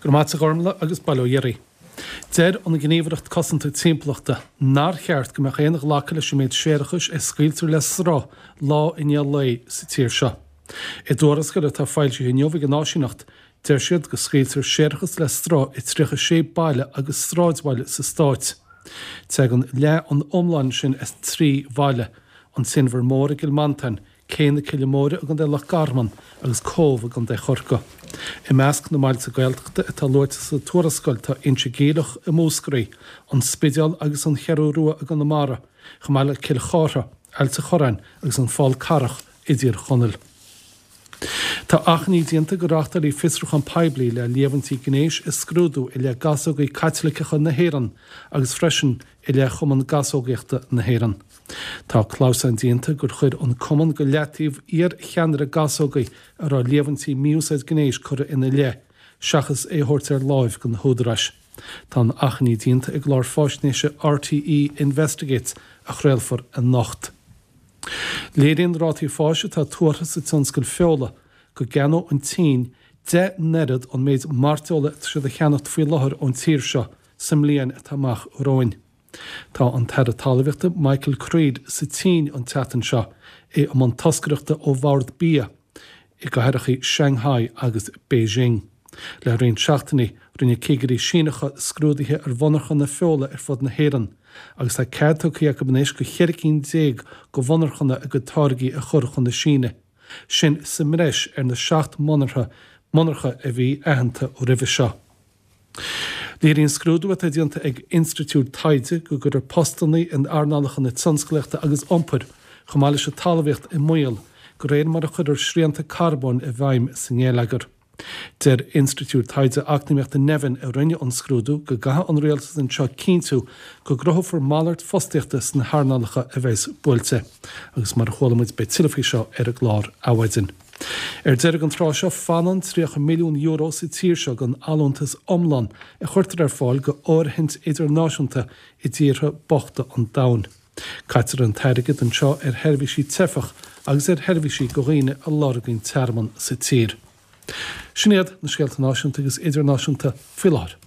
Gurmáte gormla agus bailóhéirí. Deir an gníomhreacht cosanta timplachta nar cheart go meach éanaach lácaile sem méid séirechas scailtear le srá lá ineal lei sa tír seo. I dúras go tá fáilte neomhigh an náisiúnacht deir siad go scailtear séirechas le srá i trícha sé baile agus stráidbhaile sa stáit. Tegan le an omláin sin is trí bhaile an sinmhar móra gilmantain, céna cilimóra a gan de lech garman agus cómh a gan de chorca. I measc na mailte gailteachta atá loite sa tuarascoil tá inse géalach i músgraí an spideal agus an chearú rua a gan na mara, chamáile cil chára, ailte chorain agus an fáil carach idir chonel. Tá achní dianta go rachtar í fisrach an peblií le léhantí gnéis is scrúdú i le gasógaí caitlicecha na héran agus freisin i le chuman gasógaíochta na héran. Tá Klaus an dianta gur chuir an cuman go leatíomh ar cheanar a gasógaí ar á léhantí miúsaid gnéis chura ina le, seachas é thuirt ar láimh gan húdarais. Tá an achní dianta ag lár fáisnéise RTE Investigates a chréilfar a nacht. Léiríonn rátí fáise tá tuairtha sa tionscail feola go ganó an tí de nerad an méid marteola si a cheannacht faoi láthair ón tír seo sam líon a tamach róin. Tá an tead talmhachta Michael Creed sa tí an teatan seo é am an tascaireachta ó bhard bia i go heireachí Shanghai agus Beijing. Le réon seachtainní rinne cégurí sínecha scrúdaithe ar bhonarcha na feola ar fud na héan, agus tá ceadtóchaí go bnééis go cheircín déag go bhonarchanna a go táirgaí a churchan na síne. Sin sa mreis ar na 7 monarcha a bhí aitheanta ó ribh seo. Léiríonn scrúdú a dianta ag Institiúid Taide go gur postalnaí in airnálachan na tionsclaachta agus iompar chumáile se talmhaíocht i muil go réon mar a chuidir sríanta carbón i bhaim san éalagar. Der Institiúid Taide acnaíochta neven a rinne an scrúdú go gatha an réaltas an seo cínú go grothfar málairt fostaíochta san thárnálacha a bheits buailte, agus mar cholamuid be tiilefí seo ar a glár áhaidin. Deir an trá seo fanan 3 milliún euro sa tír seo gan alúntas omlan a chuirtar ar fáil go áirithint idirnáisiúnta i dtíortha bochta an dain. Caitar an teirigid an seo ar herbhísí tefach agus ar herbhísí go riine a láragainn terman sa tír. Sinéad na scéalta náisiúnta agus idirnáisiúnta filáir.